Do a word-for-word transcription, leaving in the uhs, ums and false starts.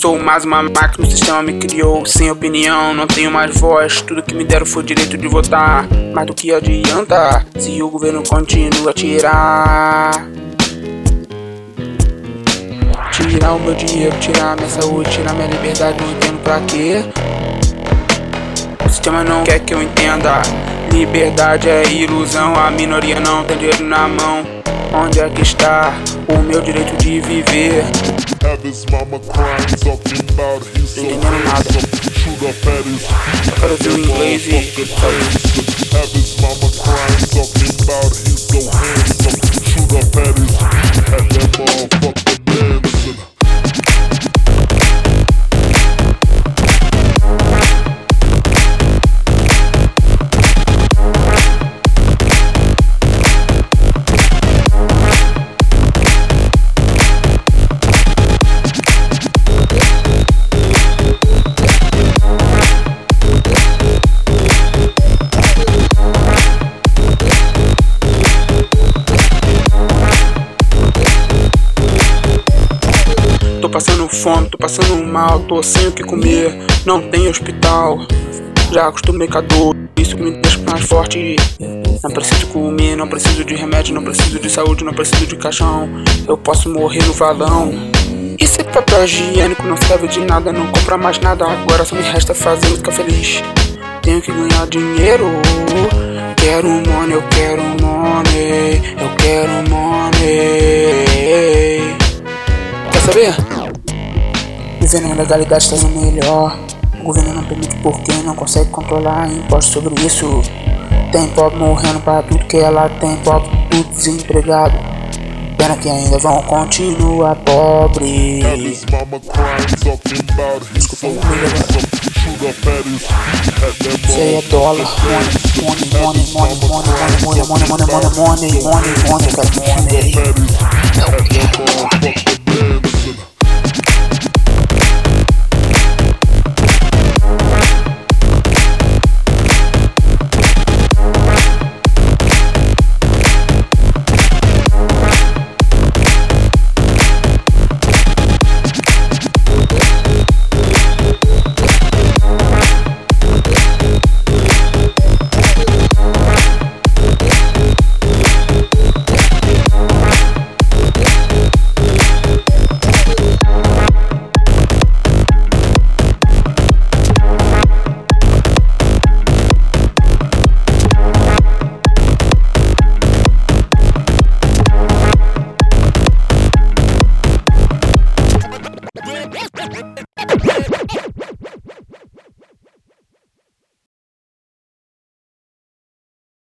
Sou mais uma máquina, o sistema me criou. Sem opinião, não tenho mais voz. Tudo que me deram foi o direito de votar. Mas do que adianta se o governo continua a tirar? Tirar o meu dinheiro, tirar minha saúde, tirar minha liberdade, não entendo pra quê. O sistema não quer que eu entenda. Liberdade é ilusão, a minoria não tem dinheiro na mão. Onde é que está o meu direito de viver? Entendendo nada. Eu quero ouvir o inglês e só isso. Tô passando fome, tô passando mal, tô sem o que comer, não tem hospital. Já acostumei com a dor, isso que me deixa mais forte. Não preciso comer, não preciso de remédio, não preciso de saúde, não preciso de caixão. Eu posso morrer no valão. E se papel higiênico não serve de nada, não compra mais nada, agora só me resta fazer eu ficar feliz. Tenho que ganhar dinheiro. Quero money, eu quero money, eu quero money. Quer saber? Vivendo na legalidade está sendo melhor. O governo não permite porque não consegue controlar impostos sobre isso. Tem pobre morrendo pra tudo que ela tem, pobre tudo desempregado. Pena que ainda vão continuar pobre. Desculpa o nome agora. Isso aí é dólar. Money, money, money, money, money, money, money, money, money, money, money, money, money, money, money.